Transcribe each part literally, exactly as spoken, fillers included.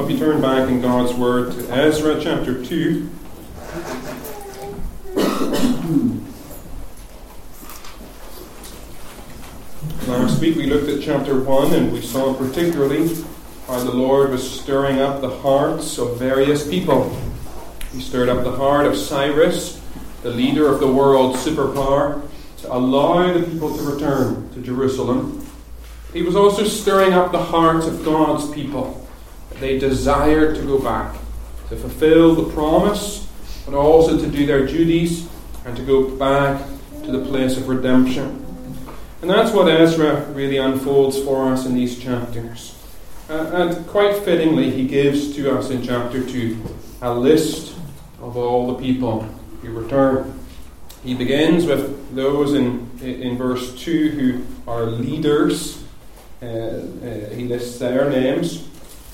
Well, if you turn back in God's Word to Ezra chapter two. Last week we looked at chapter one and we saw particularly how the Lord was stirring up the hearts of various people. He stirred up the heart of Cyrus, the leader of the world superpower, to allow the people to return to Jerusalem. He was also stirring up the hearts of God's people. They desired to go back, to fulfill the promise, but also to do their duties and to go back to the place of redemption. And that's what Ezra really unfolds for us in these chapters. Uh, and quite fittingly, he gives to us in chapter two a list of all the people who return. He begins with those in, in verse two who are leaders. Uh, uh, he lists their names.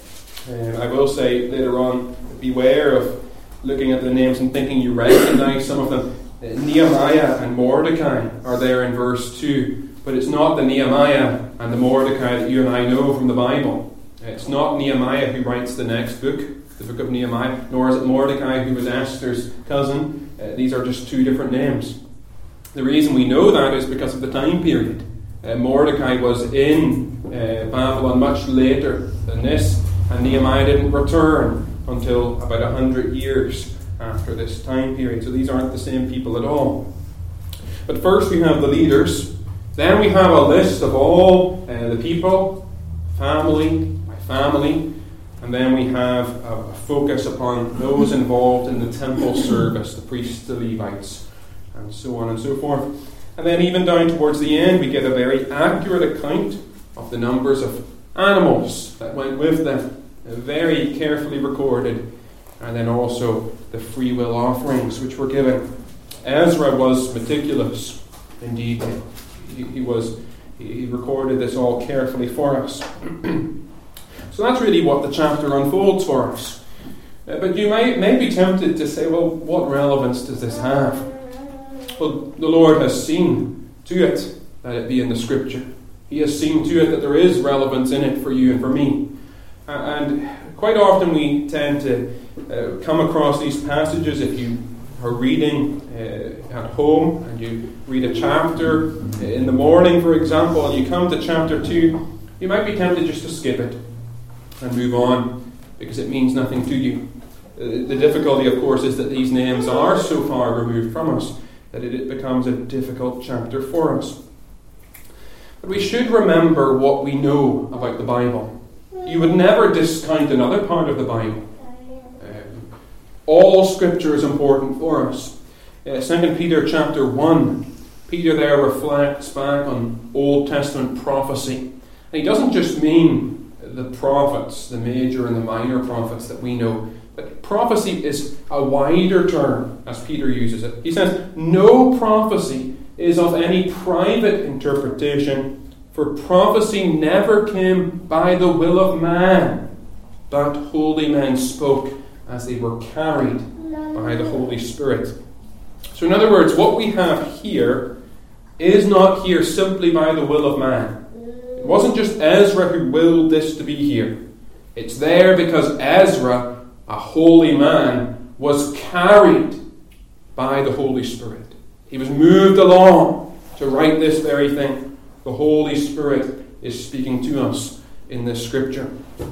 Uh, I will say later on, beware of looking at the names and thinking you recognize some of them. Uh, Nehemiah and Mordecai are there in verse two, but it's not the Nehemiah and the Mordecai that you and I know from the Bible. Uh, it's not Nehemiah who writes the next book, the book of Nehemiah, nor is it Mordecai who was Esther's cousin. Uh, these are just two different names. The reason we know that is because of the time period. Uh, Mordecai was in uh, Babylon much later than this, and Nehemiah didn't return until about a hundred years after this time period. So these aren't the same people at all. But first we have the leaders. Then we have a list of all uh, the people, family by family. And then we have a focus upon those involved in the temple service, the priests, the Levites, and so on and so forth. And then even down towards the end, we get a very accurate account of the numbers of animals that went with them, very carefully recorded, and then also the free will offerings which were given. Ezra was meticulous in detail. He, he was he recorded this all carefully for us. So that's really what the chapter unfolds for us. Uh, but you might may be tempted to say, well, what relevance does this have? Well, the Lord has seen to it that it be in the Scripture. He has seen to it that there is relevance in it for you and for me. Uh, and quite often we tend to uh, come across these passages if you are reading uh, at home and you read a chapter in the morning, for example, and you come to chapter two, you might be tempted just to skip it and move on because it means nothing to you. Uh, the difficulty, of course, is that these names are so far removed from us that it, it becomes a difficult chapter for us. But we should remember what we know about the Bible. You would never discount another part of the Bible. Um, all Scripture is important for us. Uh, Second Peter chapter one, Peter there reflects back on Old Testament prophecy. And he doesn't just mean the prophets, the major and the minor prophets that we know. But prophecy is a wider term, as Peter uses it. He says, no prophecy is of any private interpretation, for prophecy never came by the will of man, but holy men spoke as they were carried by the Holy Spirit. So in other words, what we have here is not here simply by the will of man. It wasn't just Ezra who willed this to be here. It's there because Ezra, a holy man, was carried by the Holy Spirit. He was moved along to write this very thing. The Holy Spirit is speaking to us in this Scripture.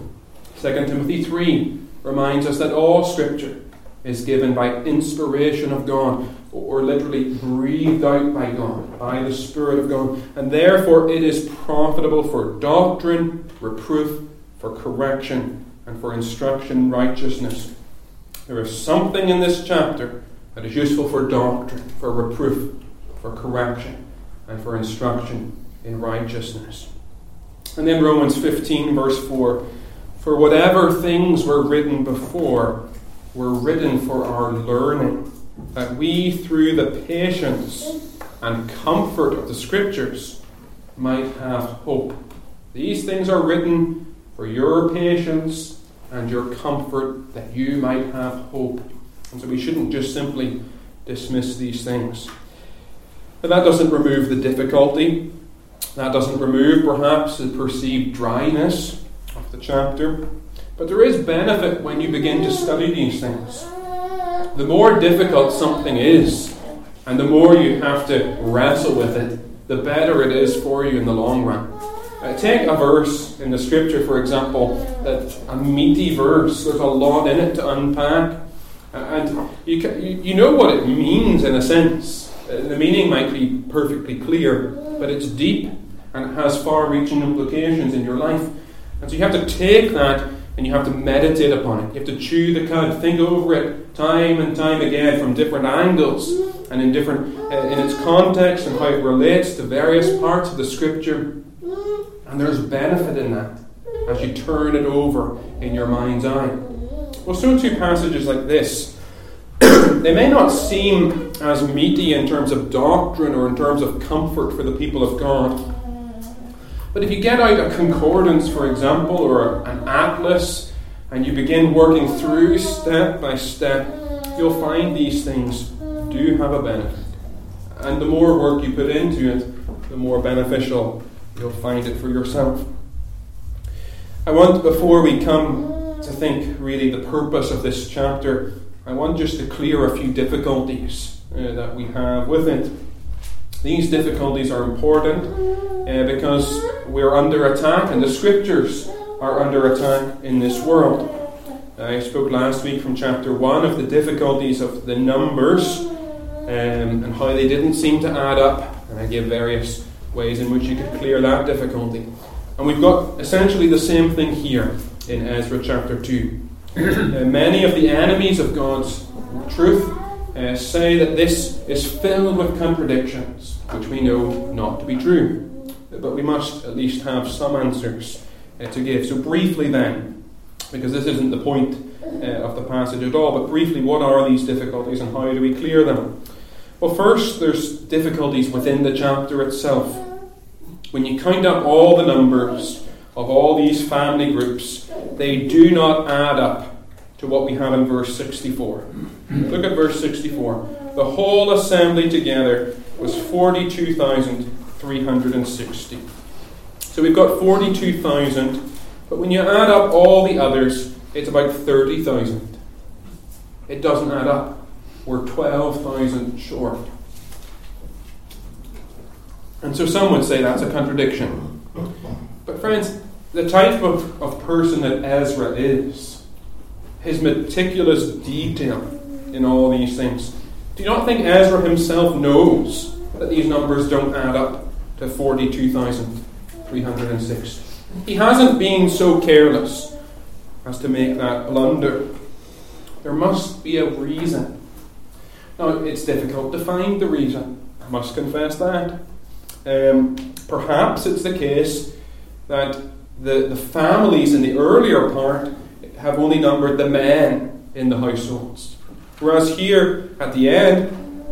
Second Timothy three reminds us that all Scripture is given by inspiration of God, or literally breathed out by God, by the Spirit of God, and therefore it is profitable for doctrine, reproof, for correction, and for instruction in righteousness. There is something in this chapter that is useful for doctrine, for reproof, for correction, and for instruction in righteousness. And then Romans fifteen verse four, for whatever things were written before were written for our learning, that we through the patience and comfort of the Scriptures might have hope. These things are written for your patience and your comfort, that you might have hope. And so we shouldn't just simply dismiss these things. But that doesn't remove the difficulty. That doesn't remove, perhaps, the perceived dryness of the chapter. But there is benefit when you begin to study these things. The more difficult something is, and the more you have to wrestle with it, the better it is for you in the long run. Uh, take a verse in the Scripture, for example, that's a meaty verse. There's a lot in it to unpack. Uh, and you, can, you, you know what it means in a sense. Uh, the meaning might be perfectly clear, but it's deep and it has far-reaching implications in your life. And so you have to take that and you have to meditate upon it. You have to chew the cud, think over it time and time again from different angles and in different uh, in its context and how it relates to various parts of the Scripture. And there's benefit in that as you turn it over in your mind's eye. Well, so too passages like this. They may not seem as meaty in terms of doctrine or in terms of comfort for the people of God. But if you get out a concordance, for example, or an atlas, and you begin working through step by step, you'll find these things do have a benefit. And the more work you put into it, the more beneficial you'll find it for yourself. I want, before we come to think really the purpose of this chapter, I want just to clear a few difficulties uh, that we have with it. These difficulties are important uh, because we're under attack and the Scriptures are under attack in this world. I spoke last week from chapter one of the difficulties of the numbers um, and how they didn't seem to add up. And I gave various ways in which you could clear that difficulty. And we've got essentially the same thing here in Ezra chapter two. uh, many of the enemies of God's truth Uh, say that this is filled with contradictions, which we know not to be true. But we must at least have some answers uh, to give. So briefly then, because this isn't the point uh, of the passage at all, but briefly, what are these difficulties and how do we clear them? Well, first, there's difficulties within the chapter itself. When you count up all the numbers of all these family groups, they do not add up to what we have in verse sixty-four. Look at verse sixty-four. The whole assembly together was forty-two thousand three hundred sixty. So we've got forty-two thousand, but when you add up all the others, it's about thirty thousand. It doesn't add up. We're twelve thousand short. And so some would say that's a contradiction. But friends, the type of, of person that Ezra is, his meticulous detail in all these things. Do you not think Ezra himself knows that these numbers don't add up to forty-two thousand three hundred six? He hasn't been so careless as to make that blunder. There must be a reason. Now, it's difficult to find the reason. I must confess that. Um, perhaps it's the case that the, the families in the earlier part have only numbered the men in the households. Whereas here, at the end,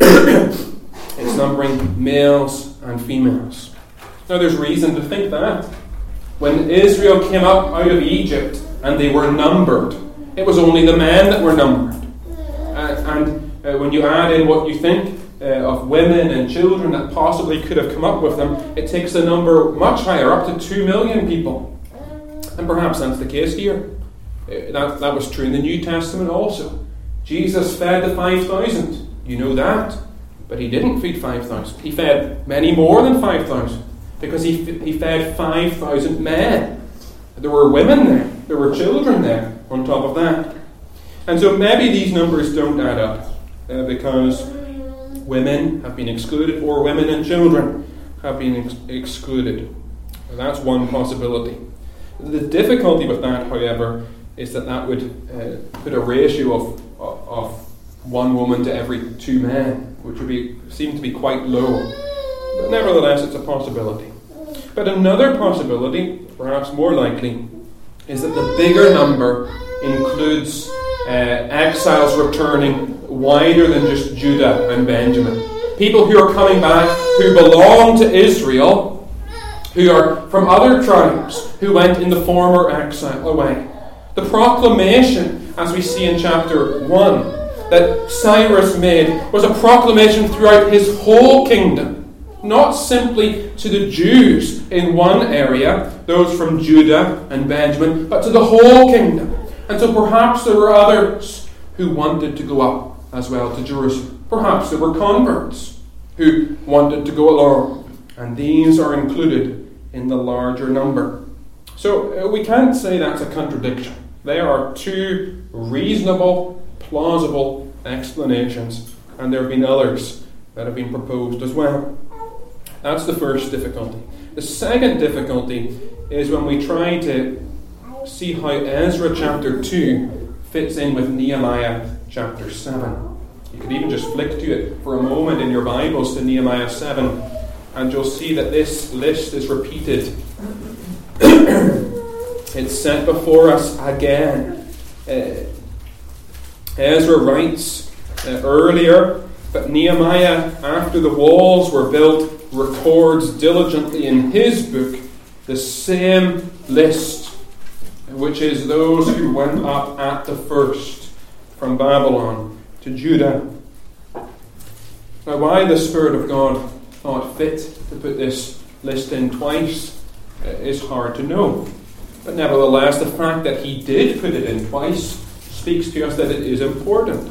it's numbering males and females. Now there's reason to think that. When Israel came up out of Egypt and they were numbered, it was only the men that were numbered. Uh, and uh, when you add in what you think uh, of women and children that possibly could have come up with them, it takes the number much higher, up to two million people. And perhaps that's the case here. That, that was true in the New Testament also. Jesus fed the five thousand. You know that. But he didn't feed five thousand. He fed many more than five thousand. Because he, he fed five thousand men. There were women there. There were children there on top of that. And so maybe these numbers don't add up. Uh, because women have been excluded, or women and children have been ex- excluded. And that's one possibility. The difficulty with that, however, is that that would uh, put a ratio of, of of one woman to every two men, which would be seem to be quite low. But nevertheless, it's a possibility. But another possibility, perhaps more likely, is that the bigger number includes uh, exiles returning wider than just Judah and Benjamin. People who are coming back, who belong to Israel, who are from other tribes, who went in the former exile away. The proclamation, as we see in chapter one, that Cyrus made was a proclamation throughout his whole kingdom not simply to the Jews in one area, those from Judah and Benjamin, but to the whole kingdom. And so perhaps there were others who wanted to go up as well to Jerusalem. Perhaps there were converts who wanted to go along, and these are included in the larger number. So uh, we can't say that's a contradiction. There are two reasonable, plausible explanations, and there have been others that have been proposed as well. That's the first difficulty. The second difficulty is when we try to see how Ezra chapter two fits in with Nehemiah chapter seven. You could even just flick to it for a moment in your Bibles to Nehemiah seven, and you'll see that this list is repeated. It's set before us again. Uh, Ezra writes uh, earlier that Nehemiah, after the walls were built, records diligently in his book the same list, which is those who went up at the first from Babylon to Judah. Now, why the Spirit of God thought fit to put this list in twice uh, is hard to know. But nevertheless, the fact that he did put it in twice speaks to us that it is important.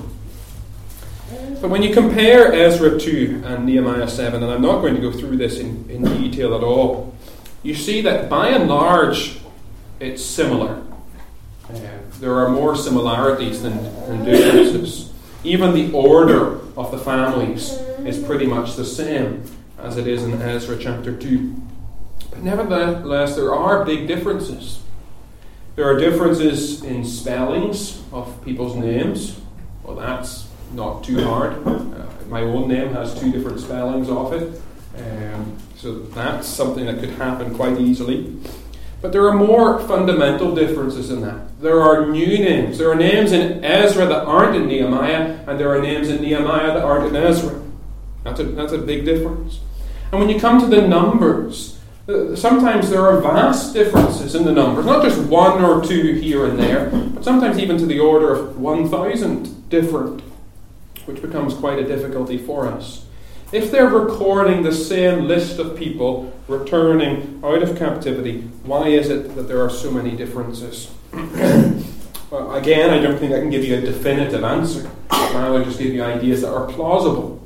But when you compare Ezra two and Nehemiah seven, and I'm not going to go through this in, in detail at all, you see that by and large it's similar. Uh, there are more similarities than, than differences. Even the order of the families is pretty much the same as it is in Ezra chapter two. But nevertheless, there are big differences. There are differences in spellings of people's names. Well, that's not too hard. Uh, my own name has two different spellings of it. Um, so that's something that could happen quite easily. But there are more fundamental differences in that. There are new names. There are names in Ezra that aren't in Nehemiah, and there are names in Nehemiah that aren't in Ezra. That's a, that's a big difference. And when you come to the numbers, uh, sometimes there are vast differences in the numbers. Not just one or two here and there, but sometimes even to the order of one thousand different, which becomes quite a difficulty for us. If they're recording the same list of people returning out of captivity, why is it that there are so many differences? Well, again, I don't think I can give you a definitive answer. I will just give you ideas that are plausible.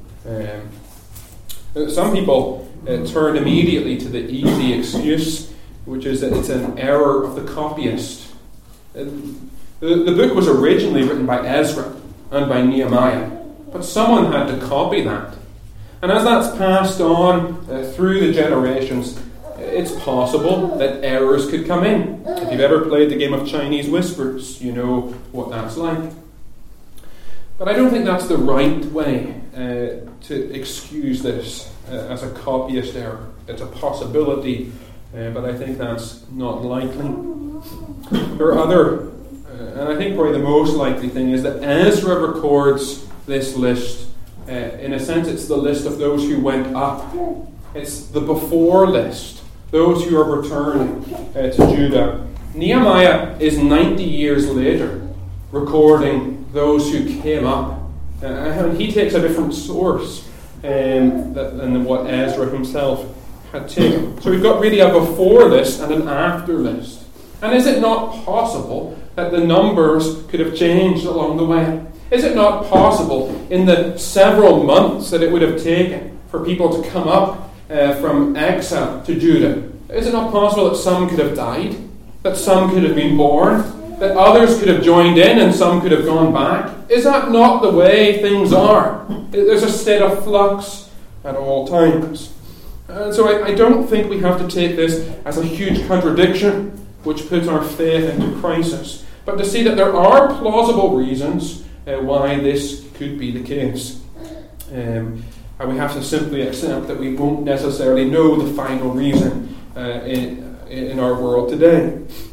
Um, some people uh, turn immediately to the easy excuse, which is that it's an error of the copyist. Uh, the, the book was originally written by Ezra and by Nehemiah, but someone had to copy that. And as that's passed on uh, through the generations, it's possible that errors could come in. If you've ever played the game of Chinese whispers, you know what that's like. But I don't think that's the right way uh, to excuse this uh, as a copyist error. It's a possibility, uh, but I think that's not likely. There are other, uh, and I think probably the most likely thing is that Ezra records this list. Uh, in a sense, it's the list of those who went up. It's the before list, those who are returning uh, to Judah. Nehemiah is ninety years later, recording those who came up. Uh, and he takes a different source um, than what Ezra himself had taken. So we've got really a before list and an after list. And is it not possible that the numbers could have changed along the way? Is it not possible in the several months that it would have taken for people to come up uh, from exile to Judah? Is it not possible that some could have died? That some could have been born? That others could have joined in and some could have gone back? Is that not the way things are? There's a state of flux at all times. And so I, I don't think we have to take this as a huge contradiction which puts our faith into crisis, but to see that there are plausible reasons Uh, why this could be the case. Um, and we have to simply accept that we won't necessarily know the final reason uh, in, in our world today.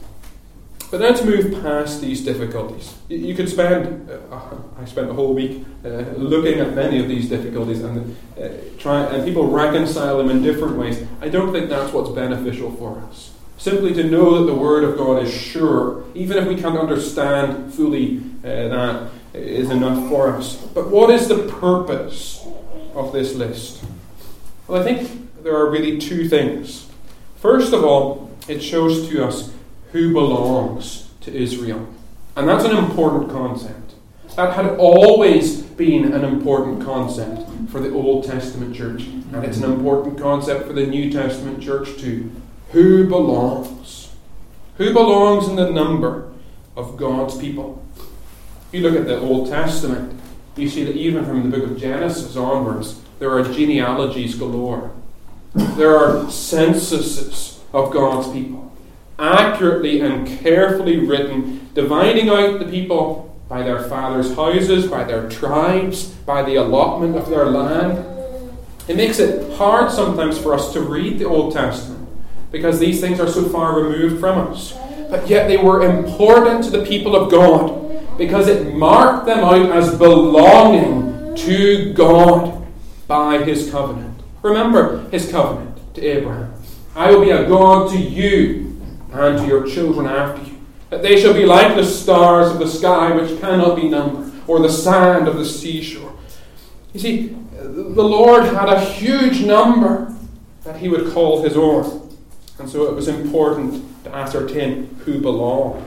But let's move past these difficulties. You, you could spend, uh, I spent a whole week uh, looking at many of these difficulties and uh, try, and people reconcile them in different ways. I don't think that's what's beneficial for us. Simply to know that the Word of God is sure, even if we can't understand fully uh, that, is enough for us. But what is the purpose of this list? Well, I think there are really two things. First of all, it shows to us who belongs to Israel. And that's an important concept. That had always been an important concept for the Old Testament church. And it's an important concept for the New Testament church too. Who belongs? Who belongs in the number of God's people? If you look at the Old Testament, you see that even from the book of Genesis onwards, there are genealogies galore. There are censuses of God's people, accurately and carefully written, dividing out the people by their fathers' houses, by their tribes, by the allotment of their land. It makes it hard sometimes for us to read the Old Testament because these things are so far removed from us. But yet they were important to the people of God because it marked them out as belonging to God by His covenant. Remember His covenant to Abraham. I will be a God to you and to your children after you, that they shall be like the stars of the sky which cannot be numbered, or the sand of the seashore. You see, the Lord had a huge number that He would call His own. And so it was important to ascertain who belonged.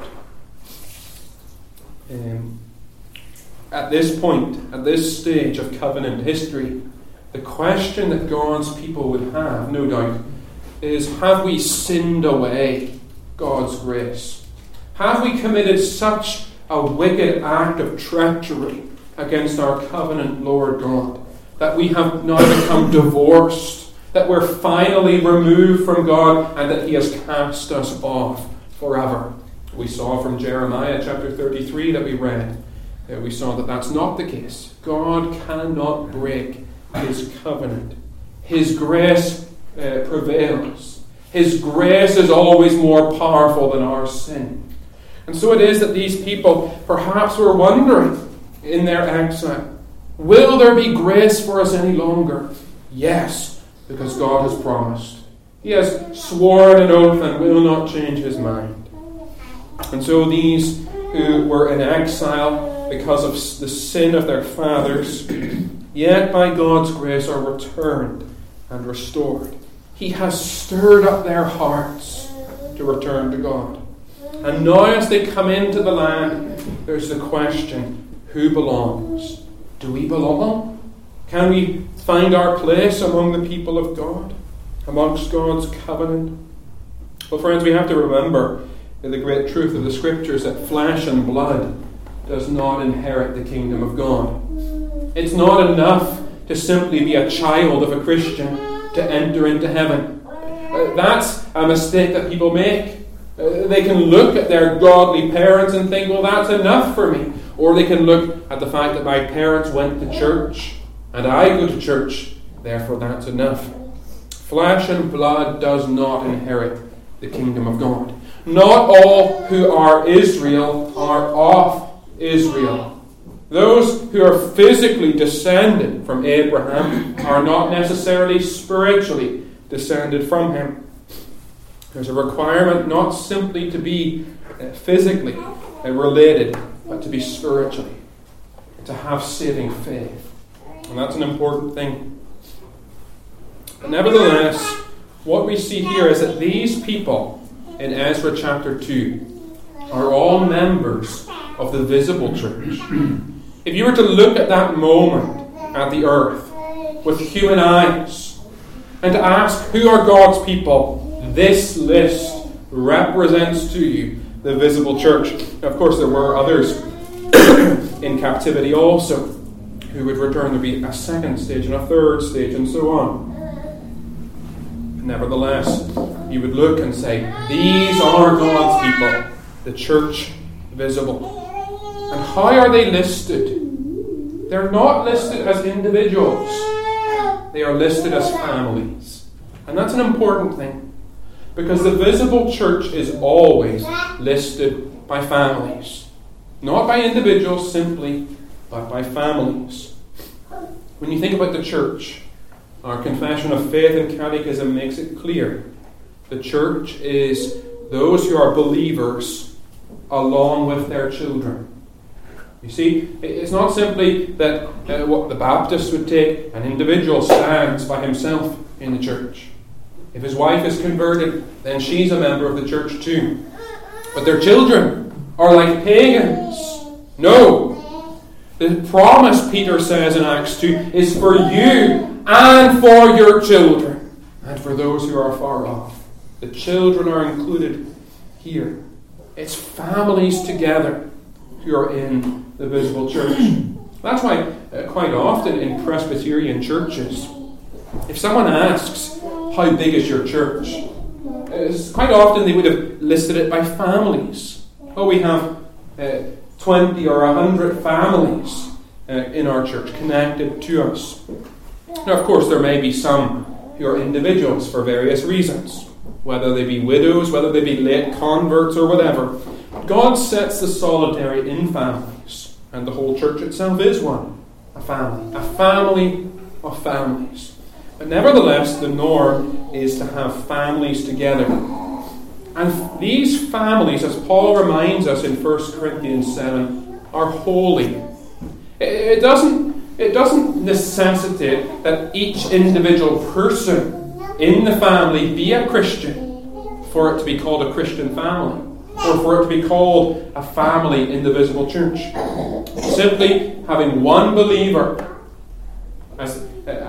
Um, at this point, at this stage of covenant history, the question that God's people would have, no doubt, is, have we sinned away God's grace? Have we committed such a wicked act of treachery against our covenant Lord God that we have now become divorced, that we're finally removed from God, and that He has cast us off forever? We saw from Jeremiah chapter thirty-three that we read, uh, we saw that that's not the case. God cannot break His covenant. His grace uh, prevails. His grace is always more powerful than our sin. And so it is that these people perhaps were wondering in their exile, will there be grace for us any longer? Yes, because God has promised. He has sworn an oath and will not change His mind. And so these who were in exile because of the sin of their fathers, yet by God's grace are returned and restored. He has stirred up their hearts to return to God. And now as they come into the land, there's the question, who belongs? Do we belong? Can we find our place among the people of God, amongst God's covenant? Well, friends, we have to remember the great truth of the Scriptures that flesh and blood does not inherit the kingdom of God. It's not enough to simply be a child of a Christian to enter into heaven. Uh, that's a mistake that people make. Uh, they can look at their godly parents and think, well, that's enough for me. Or they can look at the fact that my parents went to church and I go to church, therefore that's enough. Flesh and blood does not inherit the kingdom of God. Not all who are Israel are of Israel. Those who are physically descended from Abraham are not necessarily spiritually descended from him. There's a requirement not simply to be uh, physically uh, related, but to be spiritually, to have saving faith. And that's an important thing. But nevertheless, what we see here is that these people in Ezra chapter two are all members of the visible church. If you were to look at that moment at the earth with human eyes and to ask who are God's people, this list represents to you the visible church. Of course, there were others in captivity also who would return. There'd be a second stage and a third stage and so on. Nevertheless, you would look and say, these are God's people, the church visible. And how are they listed? They're not listed as individuals. They are listed as families. And that's an important thing. Because the visible church is always listed by families. Not by individuals simply, but by families. When you think about the church, our Confession of Faith and Catechism makes it clear. The church is those who are believers along with their children. You see, it's not simply that uh, what the Baptists would take, an individual stands by himself in the church. If his wife is converted, then she's a member of the church too. But their children are like pagans. No. The promise, Peter says in Acts two, is for you and for your children and for those who are far off. The children are included here. It's families together who are in the visible church. That's why uh, quite often in Presbyterian churches, if someone asks, how big is your church? Uh, quite often they would have listed it by families. Oh, we have uh, twenty or one hundred families uh, in our church connected to us. Now, of course, there may be some who are individuals for various reasons, whether they be widows, whether they be late converts or whatever. God sets the solitary in families, and the whole church itself is one, a family, a family of families. But nevertheless, the norm is to have families together. And these families, as Paul reminds us in First Corinthians seven, are holy. It doesn't, it doesn't necessitate that each individual person in the family be a Christian for it to be called a Christian family, or for it to be called a family in the visible church. Simply having one believer as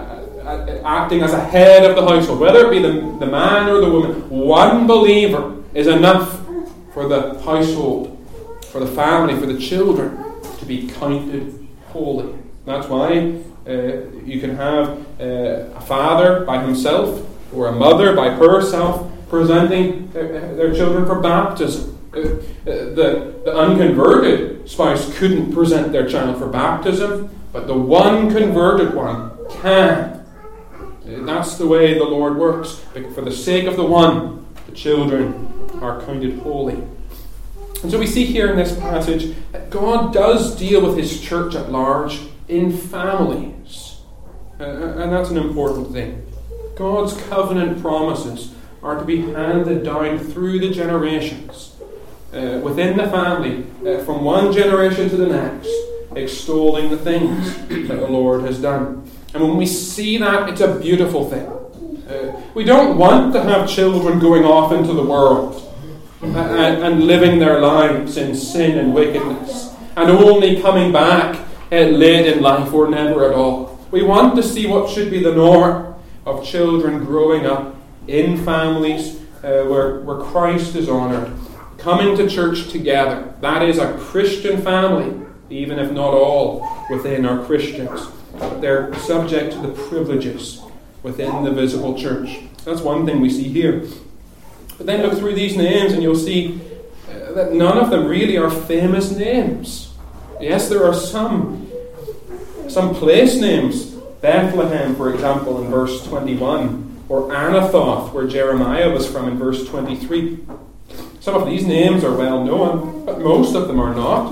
uh, acting as a head of the household, whether it be the, the man or the woman, one believer is enough for the household, for the family, for the children to be counted holy. That's why uh, you can have uh, a father by himself or a mother by herself presenting their, their children for baptism. Uh, uh, the, the unconverted spouse couldn't present their child for baptism, but the one converted one can. Uh, that's the way the Lord works. For the sake of the one, the children are counted holy. And so we see here in this passage that God does deal with his church at large in families. Uh, and that's an important thing. God's covenant promises are to be handed down through the generations, uh, within the family, uh, from one generation to the next, extolling the things that the Lord has done. And when we see that, it's a beautiful thing. Uh, we don't want to have children going off into the world and, and living their lives in sin and wickedness, and only coming back uh, late in life or never at all. We want to see what should be the norm of children growing up in families uh, where, where Christ is honoured, coming to church together. That is a Christian family, even if not all within are Christians. But they're subject to the privileges within the visible church. That's one thing we see here. But then look through these names and you'll see uh, that none of them really are famous names. Yes, there are some, some place names. Bethlehem, for example, in verse twenty-one, or Anathoth, where Jeremiah was from, in verse twenty-three. Some of these names are well known, but most of them are not.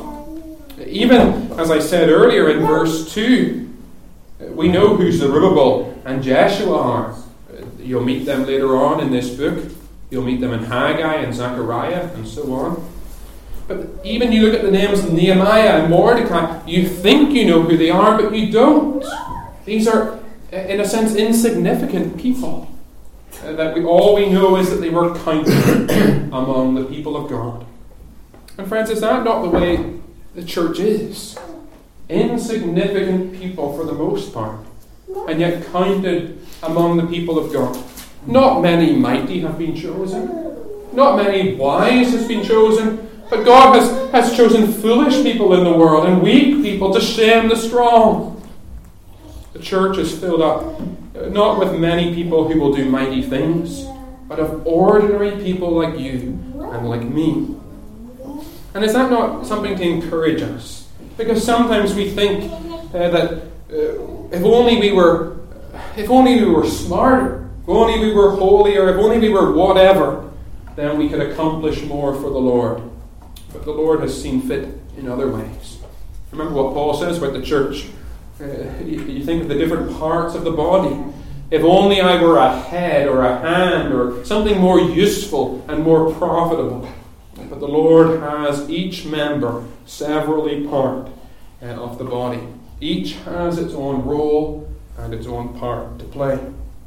Even, as I said earlier, in verse two, we know who Zerubbabel and Jeshua are. You'll meet them later on in this book. You'll meet them in Haggai and Zechariah and so on. But even you look at the names of Nehemiah and Mordecai, you think you know who they are, but you don't. These are, in a sense, insignificant people. Uh, that we all we know is that they were counted among the people of God. And friends, is that not the way the church is? Insignificant people for the most part, and yet counted among the people of God. Not many mighty have been chosen. Not many wise has been chosen. But God has, has chosen foolish people in the world and weak people to shame the strong. The church is filled up not with many people who will do mighty things, but of ordinary people like you and like me. And is that not something to encourage us? Because sometimes we think uh, that uh, if only we were, if only we were smarter, if only we were holier, if only we were whatever, then we could accomplish more for the Lord. But the Lord has seen fit in other ways. Remember what Paul says about the church. Uh, you, you think of the different parts of the body. If only I were a head or a hand or something more useful and more profitable. But the Lord has each member severally part, uh, of the body. Each has its own role and its own part to play.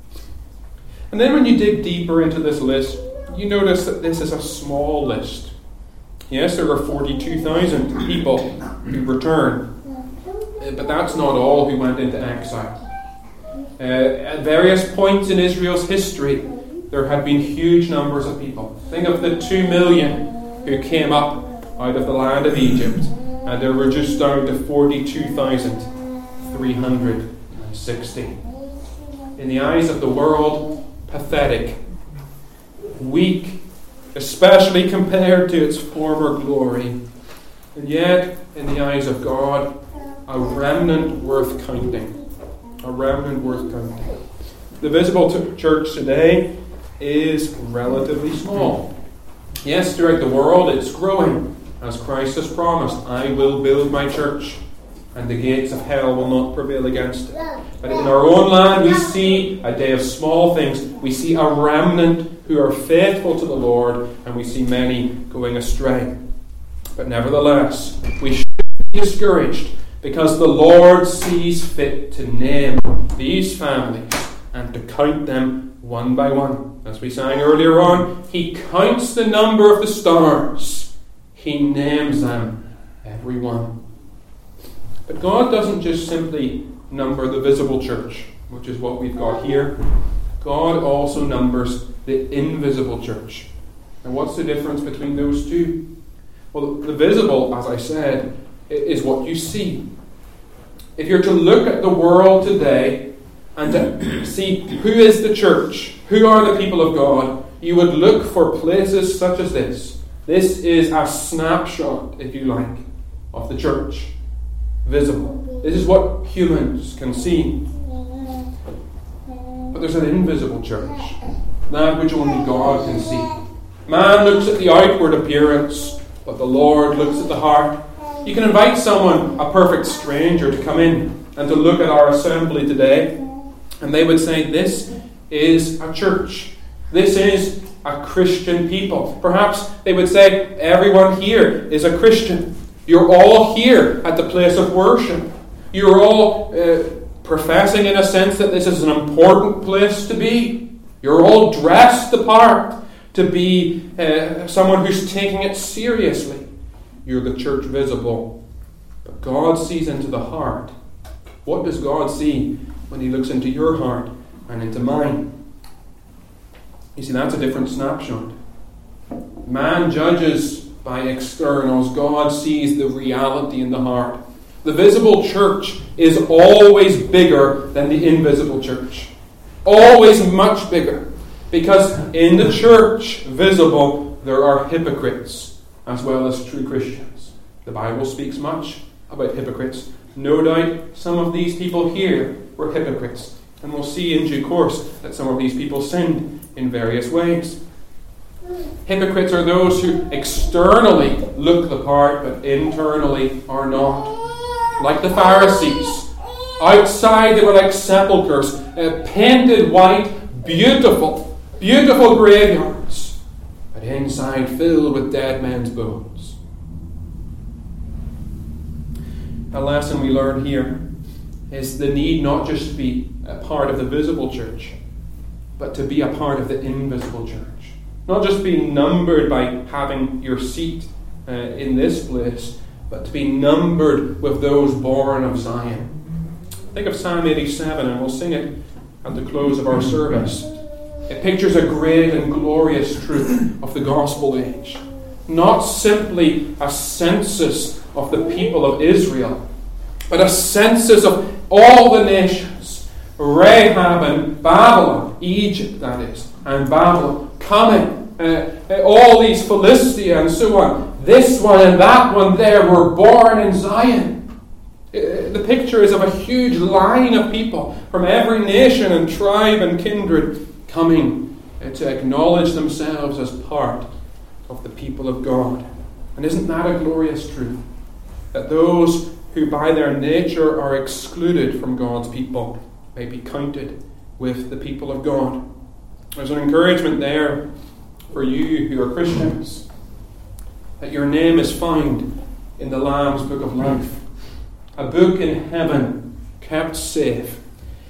And then when you dig deeper into this list, you notice that this is a small list. Yes, there were forty-two thousand people who returned, but that's not all who went into exile. Uh, at various points in Israel's history, there had been huge numbers of people. Think of the two million who came up out of the land of Egypt, and they were just down to forty-two thousand three hundred sixty. In the eyes of the world, pathetic, weak, especially compared to its former glory. And yet, in the eyes of God, a remnant worth counting. A remnant worth counting. The visible t- church today is relatively small. Yes, throughout the world it's growing, as Christ has promised, I will build my church, and the gates of hell will not prevail against it. But in our own land we see a day of small things. We see a remnant who are faithful to the Lord, and we see many going astray. But nevertheless, we should be discouraged, because the Lord sees fit to name these families and to count them one by one. As we sang earlier on, He counts the number of the stars. He names them, every one. But God doesn't just simply number the visible church, which is what we've got here. God also numbers the invisible church. And what's the difference between those two? Well, the visible, as I said, is what you see. If you're to look at the world today and to see who is the church, who are the people of God, you would look for places such as this. This is a snapshot, if you like, of the church. Visible. This is what humans can see. But there's an invisible church, that which only God can see. Man looks at the outward appearance, but the Lord looks at the heart. You can invite someone, a perfect stranger, to come in and to look at our assembly today, and they would say, this is a church. This is a Christian people. Perhaps they would say, everyone here is a Christian. You're all here at the place of worship. You're all uh, professing in a sense that this is an important place to be. You're all dressed the part to be uh, someone who's taking it seriously. You're the church visible. But God sees into the heart. What does God see when He looks into your heart and into mine? You see, that's a different snapshot. Man judges by externals. God sees the reality in the heart. The visible church is always bigger than the invisible church. Always much bigger. Because in the church, visible, there are hypocrites as well as true Christians. The Bible speaks much about hypocrites. No doubt some of these people here were hypocrites. And we'll see in due course that some of these people sinned in various ways. Hypocrites are those who externally look the part, but internally are not. Like the Pharisees. Outside they were like sepulchres, uh, painted white, beautiful, beautiful graveyards, but inside filled with dead men's bones. A lesson we learn here is the need not just to be a part of the visible church, but to be a part of the invisible church. Not just being numbered by having your seat uh, in this place, but to be numbered with those born of Zion. Think of Psalm eighty-seven, and we'll sing it at the close of our service. It pictures a great and glorious truth of the gospel age. Not simply a census of the people of Israel, but a census of all the nations. Rahab and Babylon, Egypt that is, and Babylon, coming. Uh, uh, all these Philistia and so on. This one and that one there were born in Zion. Uh, the picture is of a huge line of people from every nation and tribe and kindred coming uh, to acknowledge themselves as part of the people of God. And isn't that a glorious truth? That those who by their nature are excluded from God's people may be counted with the people of God. There's an encouragement there for you who are Christians, that your name is found in the Lamb's Book of Life. a book in heaven kept safe.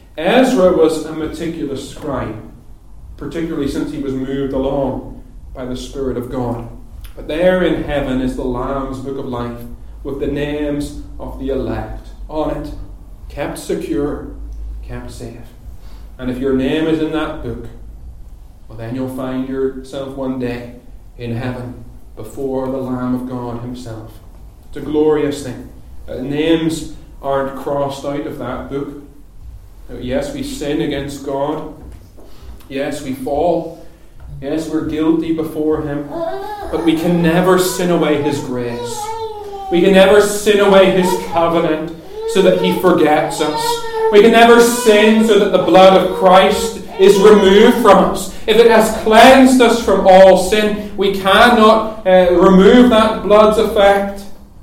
Ezra was a meticulous scribe, particularly since he was moved along by the Spirit of God. But there in heaven is the Lamb's Book of Life, with the names of the elect on it, kept secure, kept safe. And if your name is in that book, well, then you'll find yourself one day in heaven before the Lamb of God himself. It's a glorious thing. Uh, names aren't crossed out of that book. Uh, yes, we sin against God. Yes, we fall. Yes, we're guilty before him. But we can never sin away his grace. We can never sin away his covenant so that he forgets us. We can never sin so that the blood of Christ is removed from us. If it has cleansed us from all sin, we cannot uh, remove that blood's effect.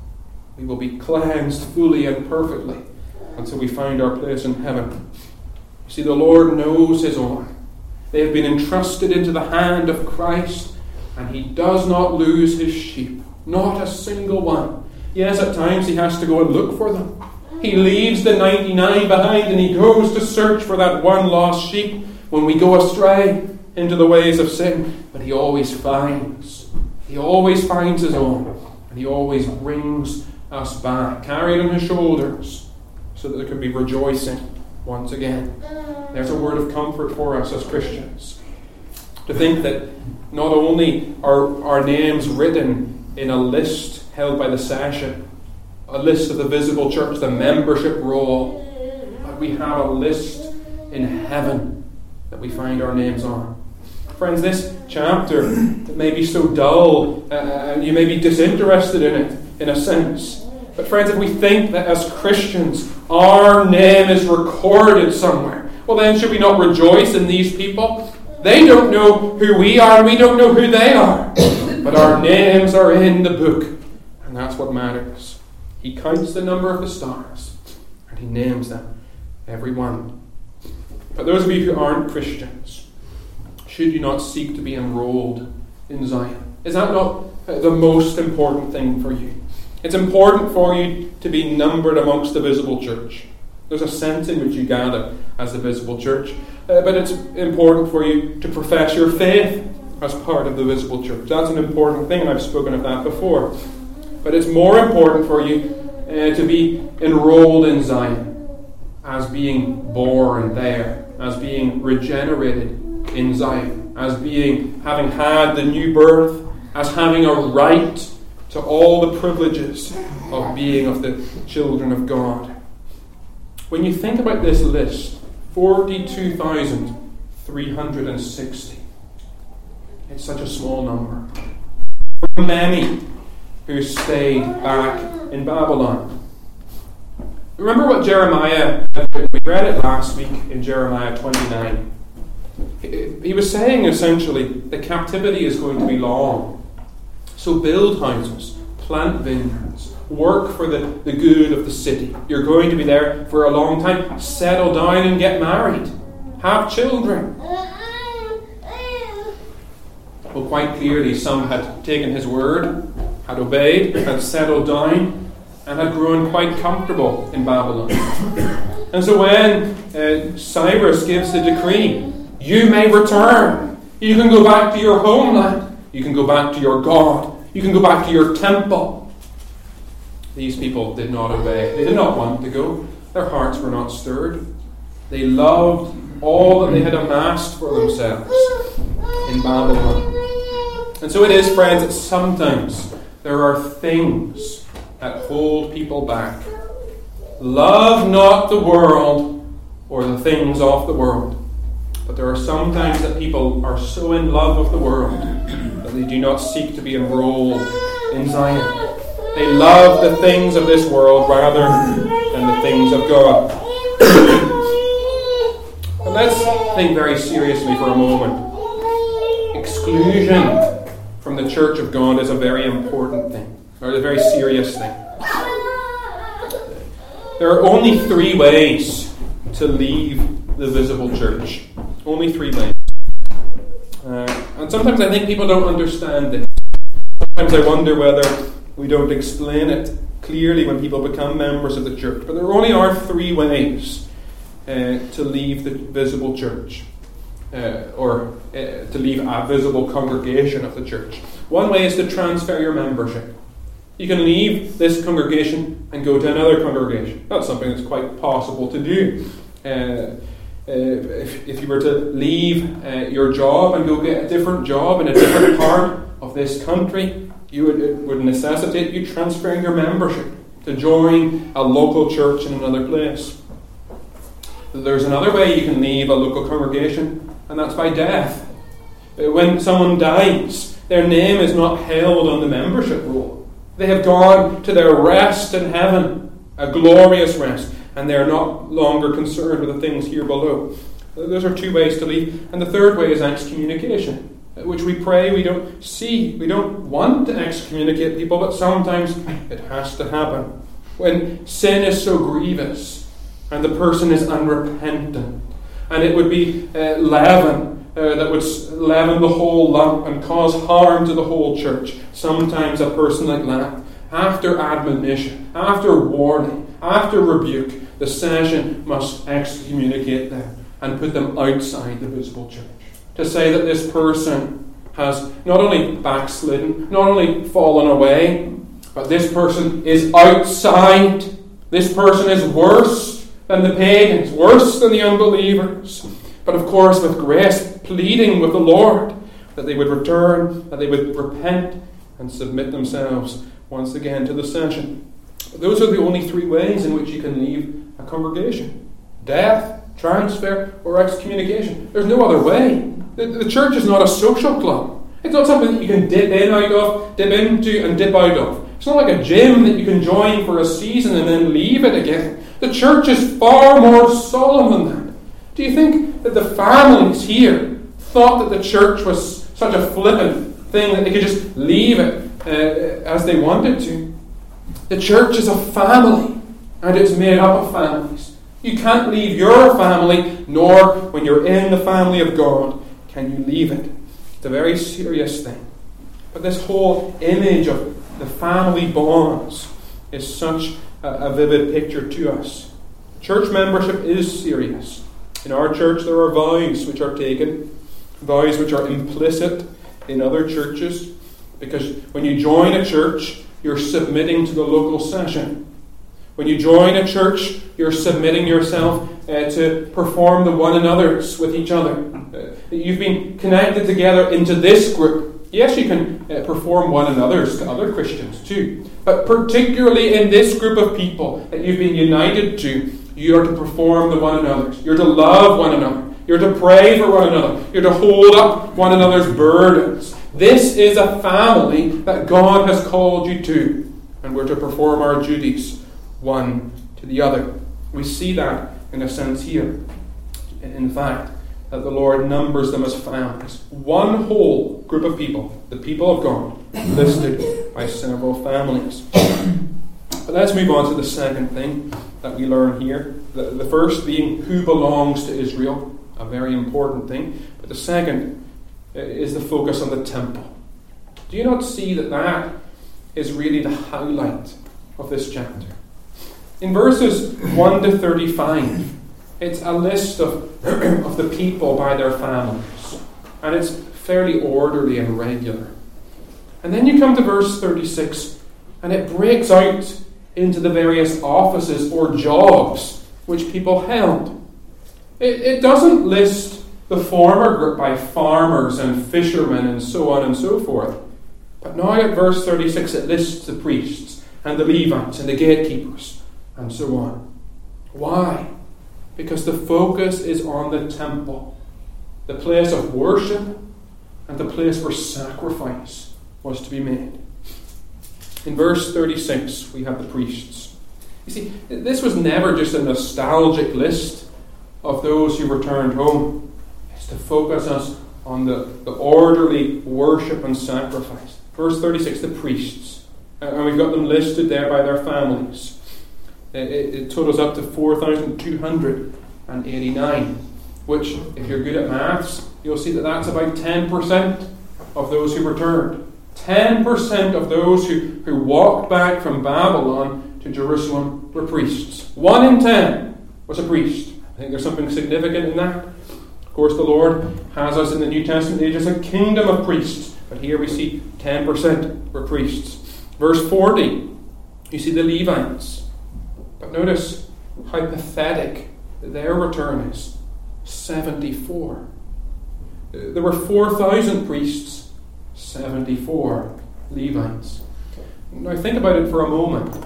We will be cleansed fully and perfectly until we find our place in heaven. You see, the Lord knows his own. They have been entrusted into the hand of Christ, and he does not lose his sheep. Not a single one. Yes, at times he has to go and look for them. He leaves the ninety-nine behind and he goes to search for that one lost sheep when we go astray into the ways of sin. But he always finds. He always finds his own. And he always brings us back, carried on his shoulders, so that there can be rejoicing once again. There's a word of comfort for us as Christians. To think that not only are our names written in a list held by the session, a list of the visible church, the membership roll, but we have a list in heaven that we find our names on. Friends, this chapter may be so dull uh, and you may be disinterested in it, in a sense. But friends, if we think that as Christians our name is recorded somewhere, well then should we not rejoice in these people? They don't know who we are and we don't know who they are. But our names are in the book, and that's what matters. He counts the number of the stars, and he names them, every one. But those of you who aren't Christians, should you not seek to be enrolled in Zion? Is that not the most important thing for you? It's important for you to be numbered amongst the visible church. There's a sense in which you gather as the visible church, uh, but it's important for you to profess your faith as part of the visible church. That's an important thing, and I've spoken of that before. But it's more important for you uh, to be enrolled in Zion, as being born there, as being regenerated in Zion, as being, having had the new birth, as having a right to all the privileges of being of the children of God. When you think about this list, forty-two thousand three hundred sixty, it's such a small number. For many who stayed back in Babylon. Remember what Jeremiah, we read it last week in Jeremiah twenty-nine. He was saying essentially the captivity is going to be long. So build houses, plant vineyards, work for the, the good of the city. You're going to be there for a long time. Settle down and get married. Have children. Well, quite clearly some had taken his word, had obeyed, had settled down, and had grown quite comfortable in Babylon. And so when uh, Cyrus gives the decree, you may return. You can go back to your homeland. You can go back to your God. You can go back to your temple. These people did not obey. They did not want to go. Their hearts were not stirred. They loved all that they had amassed for themselves in Babylon. And so it is, friends, that sometimes there are things that hold people back. Love not the world or the things of the world. But there are sometimes that people are so in love with the world that they do not seek to be enrolled in Zion. They love the things of this world rather than the things of God. And let's think very seriously for a moment. Exclusion from the church of God is a very important thing, or a very serious thing. There are only three ways to leave the visible church. Only three ways. Uh, and sometimes I think people don't understand this. Sometimes I wonder whether we don't explain it clearly when people become members of the church. But there only are three ways uh, to leave the visible church, uh, or uh, to leave a visible congregation of the church. One way is to transfer your membership. You can leave this congregation and go to another congregation. That's something that's quite possible to do. Uh, uh, if, if you were to leave uh, your job and go get a different job in a different part of this country, you would, it would necessitate you transferring your membership to join a local church in another place. There's another way you can leave a local congregation, and that's by death. When someone dies, their name is not held on the membership roll. They have gone to their rest in heaven, a glorious rest, and they are not longer concerned with the things here below. Those are two ways to leave. And the third way is excommunication, which we pray we don't see. We don't want to excommunicate people, but sometimes it has to happen. When sin is so grievous and the person is unrepentant, and it would be uh, leaven uh, that would leaven the whole lump and cause harm to the whole church. Sometimes a person like that, after admonition, after warning, after rebuke, the session must excommunicate them and put them outside the visible church. To say that this person has not only backslidden, not only fallen away, but this person is outside. This person is worse than the pagans, worse than the unbelievers. But of course, with grace, pleading with the Lord that they would return, that they would repent and submit themselves once again to the session. Those are the only three ways in which you can leave a congregation: death, transfer, or excommunication. There's no other way. The, the church is not a social club. It's not something that you can dip in out of, dip into and dip out of. It's not like a gym that you can join for a season and then leave it again. The church is far more solemn than that. Do you think that the families here thought that the church was such a flippant thing that they could just leave it uh, as they wanted to? The church is a family, and it's made up of families. You can't leave your family, nor when you're in the family of God can you leave it. It's a very serious thing. But this whole image of the family bonds is such a, a vivid picture to us. Church membership is serious. In our church there are vows which are taken, vows which are implicit in other churches, because when you join a church, you're submitting to the local session. When you join a church, you're submitting yourself uh, to perform the one another's with each other. Uh, you've been connected together into this group. Yes, you can uh, perform one another's to other Christians too. But particularly in this group of people that you've been united to, you are to perform the one another's. You're to love one another. You're to pray for one another. You're to hold up one another's burdens. This is a family that God has called you to, and we're to perform our duties one to the other. We see that in a sense here. In fact, that the Lord numbers them as families. One whole group of people, the people of God, listed by several families. But let's move on to the second thing that we learn here. The, the first being who belongs to Israel, a very important thing. But the second is the focus on the temple. Do you not see that that is really the highlight of this chapter? In verses one to thirty-five, it's a list of, of the people by their families. And it's fairly orderly and regular. And then you come to verse thirty-six, and it breaks out into the various offices or jobs which people held. It, it doesn't list the former group by farmers and fishermen and so on and so forth. But now at verse thirty-six it lists the priests and the Levites and the gatekeepers and so on. Why? Because the focus is on the temple, the place of worship and the place where sacrifice was to be made. In verse thirty-six we have the priests. You see, this was never just a nostalgic list of those who returned home. It's to focus us on the, the orderly worship and sacrifice. Verse thirty-six, the priests. And we've got them listed there by their families. It, it totals up to four thousand two hundred eighty-nine, which, if you're good at maths, you'll see that that's about ten percent of those who returned. ten percent of those who, who walked back from Babylon to Jerusalem were priests. One in ten was a priest. I think there's something significant in that. Of course, the Lord has us in the New Testament age as a kingdom of priests. But here we see ten percent were priests. Verse forty, you see the Levites. But notice how pathetic their return is. seventy-four. There were four thousand priests, seventy-four Levites. Now think about it for a moment.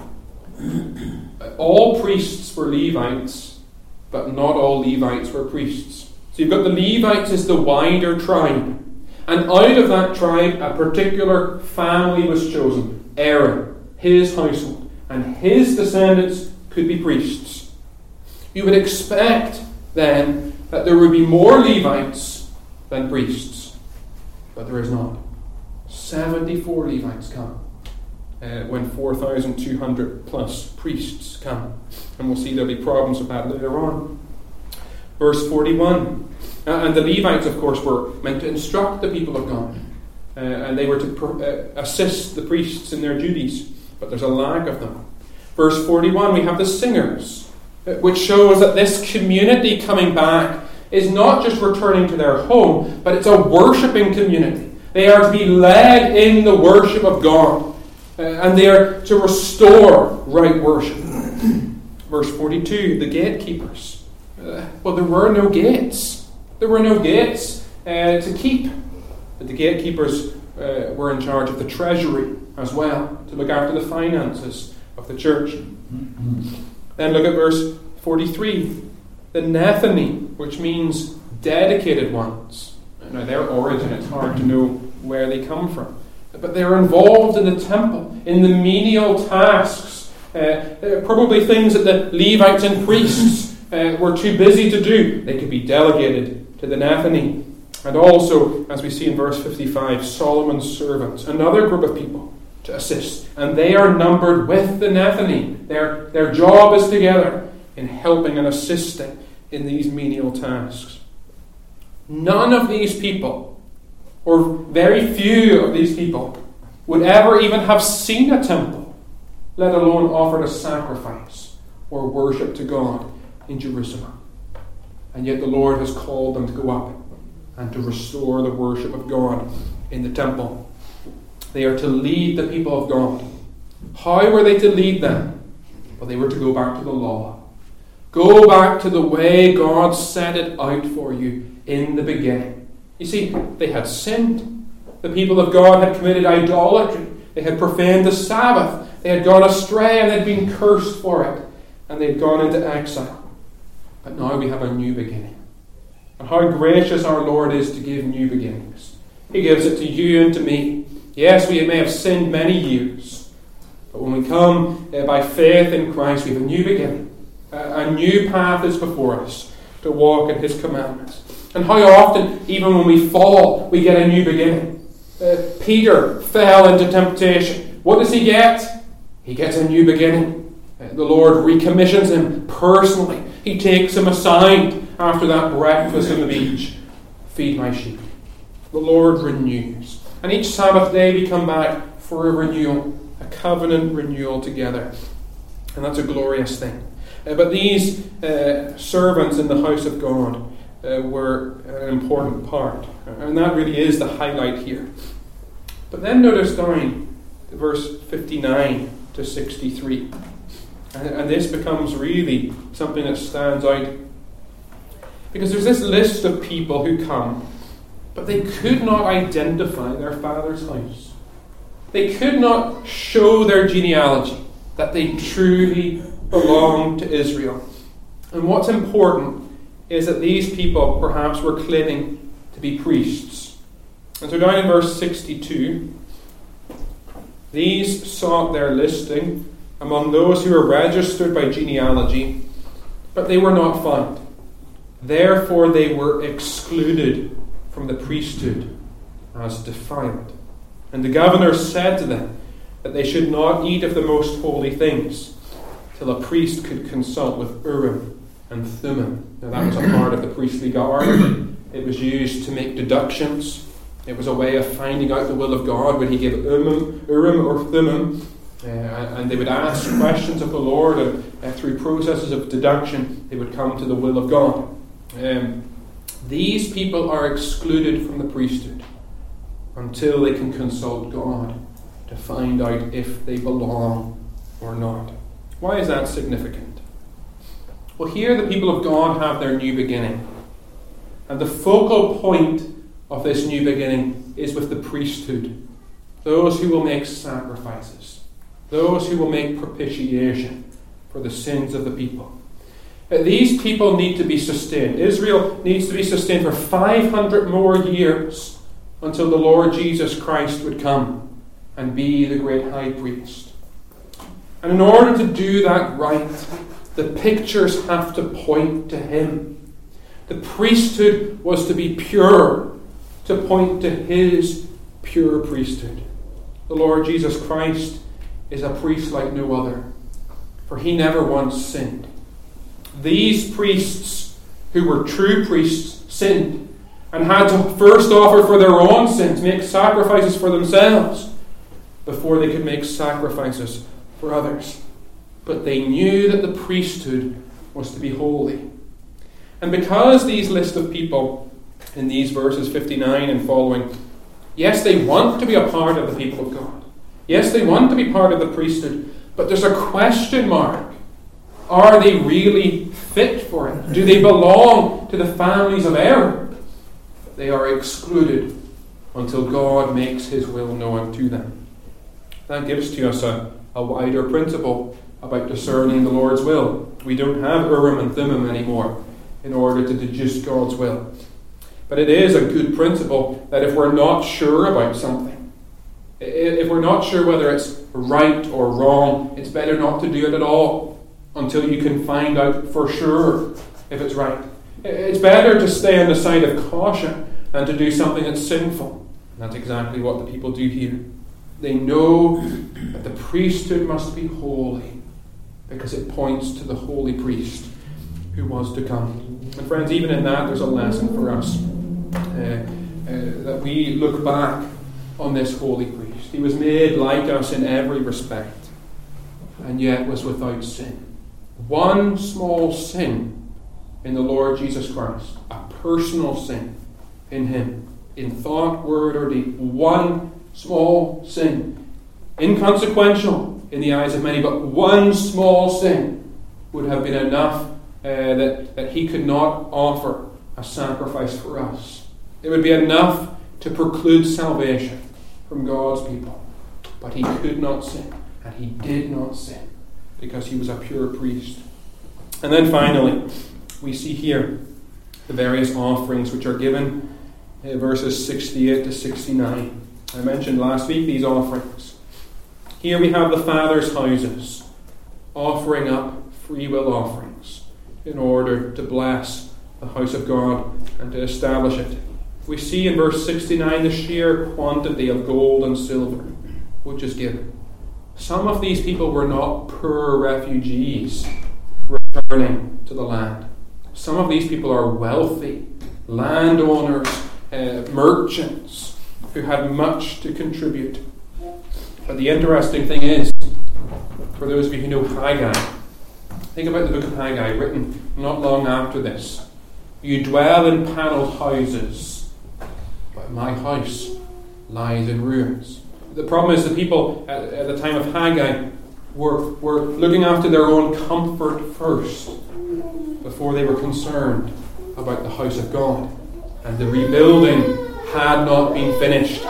All priests were Levites, but not all Levites were priests. So you've got the Levites as the wider tribe. And out of that tribe, a particular family was chosen. Aaron, his household, and his descendants could be priests. You would expect, then, that there would be more Levites than priests. But there is not. seventy-four Levites come. Uh, when four thousand two hundred plus priests come. And we'll see there'll be problems with that later on. Verse forty-one. Uh, and the Levites, of course, were meant to instruct the people of God. Uh, and they were to pr- uh, assist the priests in their duties. But there's a lack of them. Verse forty-one, we have the singers, uh, which shows that this community coming back is not just returning to their home, but it's a worshipping community. They are to be led in the worship of God. Uh, and they are to restore right worship. Verse forty-two, the gatekeepers. Uh, well, there were no gates. There were no gates uh, to keep. But the gatekeepers uh, were in charge of the treasury as well, to look after the finances of the church. Then look at verse forty-three. The Nethinim, which means dedicated ones. Now, their origin, it's hard to know where they come from. But they're involved in the temple, in the menial tasks, uh, probably things that the Levites and priests uh, were too busy to do. They could be delegated to the Nethinim. And also, as we see in verse fifty-five, Solomon's servants, another group of people to assist. And they are numbered with the Nethinim. Their, their job is together in helping and assisting in these menial tasks. None of these people, or very few of these people, would ever even have seen a temple, let alone offered a sacrifice or worship to God in Jerusalem. And yet the Lord has called them to go up and to restore the worship of God in the temple. They are to lead the people of God. How were they to lead them? Well, they were to go back to the law. Go back to the way God set it out for you in the beginning. You see, they had sinned. The people of God had committed idolatry. They had profaned the Sabbath. They had gone astray and they'd been cursed for it. And they'd gone into exile. But now we have a new beginning. And how gracious our Lord is to give new beginnings. He gives it to you and to me. Yes, we may have sinned many years. But when we come uh, by faith in Christ, we have a new beginning. Uh, a new path is before us to walk in His commandments. And how often, even when we fall, we get a new beginning. Uh, Peter fell into temptation. What does he get? He gets a new beginning. Uh, the Lord recommissions him personally. He takes him aside after that breakfast on the beach. Feed my sheep. The Lord renews. And each Sabbath day we come back for a renewal, a covenant renewal together. And that's a glorious thing. Uh, but these uh, servants in the house of God Uh, were an important part. And that really is the highlight here. But then notice down to verse fifty-nine to sixty-three. And, and this becomes really something that stands out. Because there's this list of people who come, but they could not identify their father's house. They could not show their genealogy, that they truly belonged to Israel. And what's important is that these people perhaps were claiming to be priests. And so down in verse sixty-two, these sought their listing among those who were registered by genealogy, but they were not found. Therefore they were excluded from the priesthood as defiled. And the governor said to them that they should not eat of the most holy things till a priest could consult with Urim and Thummim. Now that was a part of the priestly guard. It was used to make deductions It was a way of finding out the will of God. Would he give Urim, Urim or Thummim? Uh, and they would ask questions of the Lord, and uh, through processes of deduction, they would come to the will of God. Um, these people are excluded from the priesthood until they can consult God to find out if they belong or not. Why is that significant? Well, here the people of God have their new beginning. And the focal point of this new beginning is with the priesthood. Those who will make sacrifices. Those who will make propitiation for the sins of the people. These people need to be sustained. Israel needs to be sustained for five hundred more years until the Lord Jesus Christ would come and be the great high priest. And in order to do that right, the pictures have to point to him. The priesthood was to be pure, to point to his pure priesthood. The Lord Jesus Christ is a priest like no other, for he never once sinned. These priests, who were true priests, sinned and had to first offer for their own sins, make sacrifices for themselves, before they could make sacrifices for others. But they knew that the priesthood was to be holy. And because these list of people in these verses fifty-nine and following, yes, they want to be a part of the people of God. Yes, they want to be part of the priesthood, but there's a question mark. Are they really fit for it? Do they belong to the families of Aaron? They are excluded until God makes his will known to them. That gives to us a, a wider principle about discerning the Lord's will. We don't have Urim and Thummim anymore in order to deduce God's will. But it is a good principle that if we're not sure about something, if we're not sure whether it's right or wrong, it's better not to do it at all until you can find out for sure if it's right. It's better to stay on the side of caution than to do something that's sinful. And that's exactly what the people do here. They know that the priesthood must be holy because it points to the holy priest who was to come. And friends, even in that, there's a lesson for us. Uh, uh, that we look back on this holy priest. He was made like us in every respect, and yet was without sin. One small sin in the Lord Jesus Christ, a personal sin in him, in thought, word, or deed. One small sin, inconsequential in the eyes of many, but one small sin would have been enough uh, that, that he could not offer a sacrifice for us. It would be enough to preclude salvation from God's people. But he could not sin, and he did not sin, because he was a pure priest. And then finally, we see here the various offerings which are given in verses sixty-eight to sixty-nine. I mentioned last week these offerings. Here we have the Father's houses offering up free will offerings in order to bless the house of God and to establish it. We see in verse sixty-nine the sheer quantity of gold and silver which is given. Some of these people were not poor refugees returning to the land. Some of these people are wealthy landowners, uh, merchants who had much to contribute. But the interesting thing is, for those of you who know Haggai, think about the book of Haggai, written not long after this. You dwell in panelled houses, but my house lies in ruins. The problem is the people at, at the time of Haggai were, were looking after their own comfort first before they were concerned about the house of God. And the rebuilding had not been finished.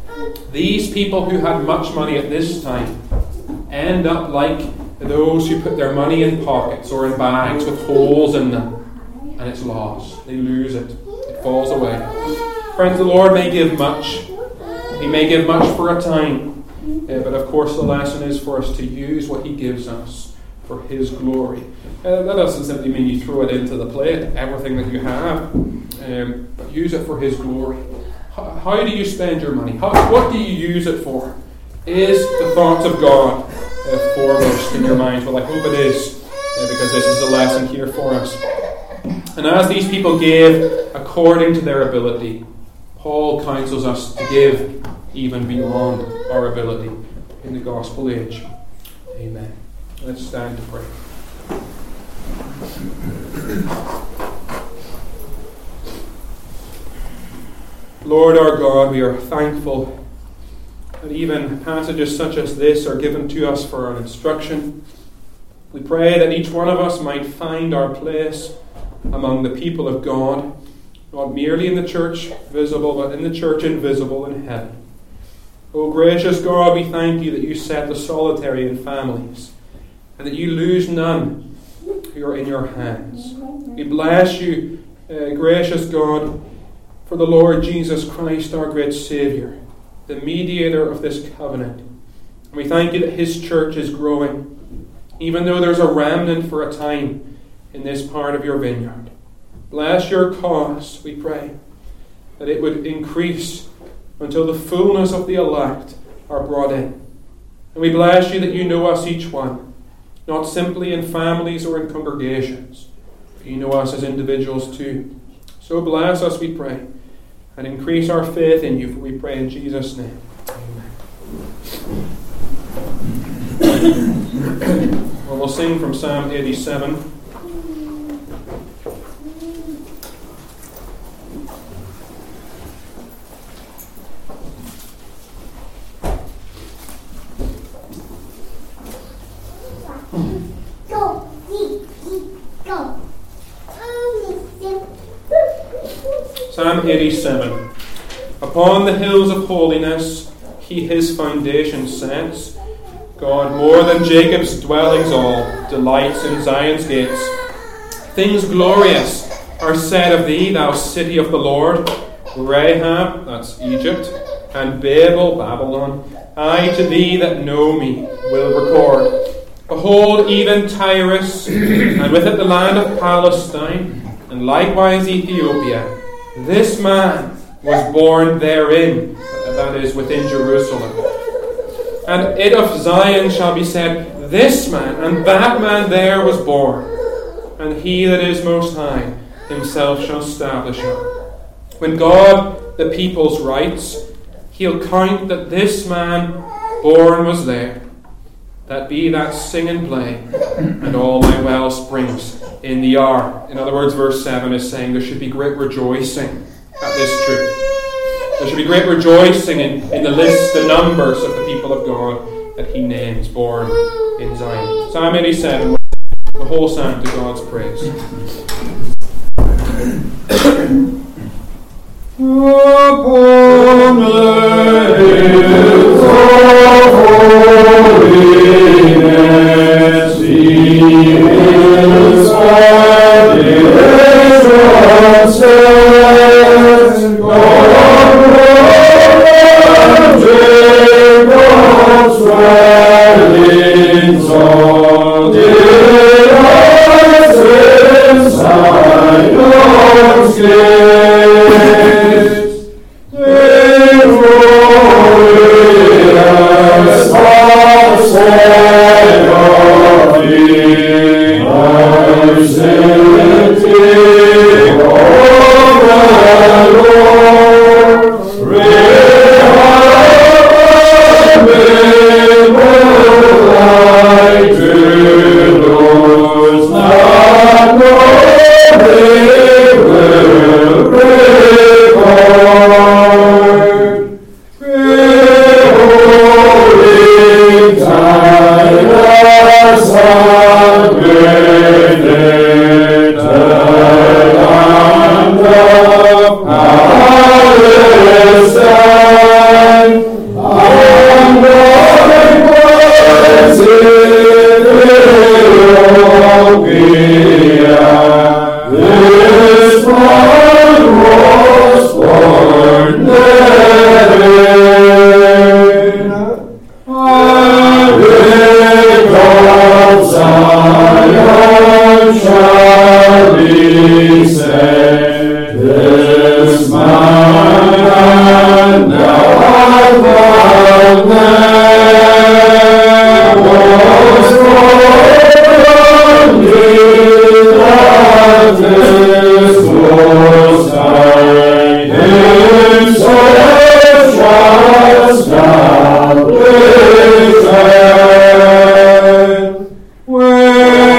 These people who had much money at this time end up like those who put their money in pockets or in bags with holes in them, and it's lost. They lose it. It falls away. Friends, the Lord may give much. He may give much for a time. Uh, but of course the lesson is for us to use what he gives us for his glory. Uh, that doesn't simply mean you throw it into the plate, everything that you have, um, but use it for his glory. How, how do you spend your money? How, what do you use it for? Is the thoughts of God uh, foremost in your mind? Well, I hope it is, uh, because this is a lesson here for us. And as these people gave according to their ability, Paul counsels us to give even beyond our ability in the gospel age. Amen. Let's stand to pray. Lord our God, we are thankful that even passages such as this are given to us for our instruction. We pray that each one of us might find our place among the people of God, not merely in the church visible, but in the church invisible in heaven. O gracious God, we thank you that you set the solitary in families, and that you lose none who are in your hands. We bless you, uh, gracious God, for the Lord Jesus Christ, our great Saviour, the mediator of this covenant. And we thank you that his church is growing, even though there's a remnant for a time in this part of your vineyard. Bless your cause, we pray, that it would increase until the fullness of the elect are brought in. And we bless you that you know us each one, not simply in families or in congregations, but you know us as individuals too. So bless us, we pray, and increase our faith in you, for we pray in Jesus' name. Amen. Well, we'll sing from Psalm eighty-seven. Psalm eighty-seven. Upon the hills of holiness he his foundation sets. God, more than Jacob's dwellings all, delights in Zion's gates. Things glorious are said of thee, thou city of the Lord. Rahab, that's Egypt, and Babel, Babylon, I to thee that know me will record. Behold, even Tyrus, and with it the land of Palestine, and likewise Ethiopia. This man was born therein, that is, within Jerusalem. And it of Zion shall be said, this man and that man there was born, and he that is most high himself shall establish him. When God the peoples writes, he'll count that this man born was there, that be that sing and play, and all my well springs in the hour. In other words, verse seven is saying there should be great rejoicing at this truth. There should be great rejoicing in, in the list, the numbers of the people of God that he names born in Zion. Psalm eighty-seven, the whole psalm to God's praise. Upon the hills of holiness, he is my deliverance set. God from Jacob's dwellings all delights in Zion's gates. Will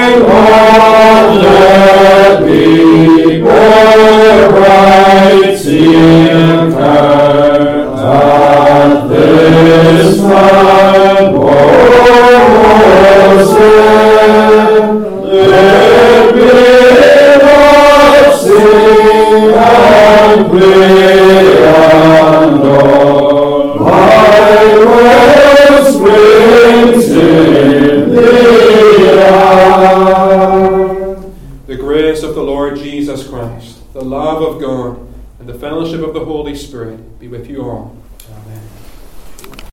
Lord, let me more right seem that this time more sin. Let me not sing and play and all my words brings in the The grace of the Lord Jesus Christ, the love of God, and the fellowship of the Holy Spirit be with you all.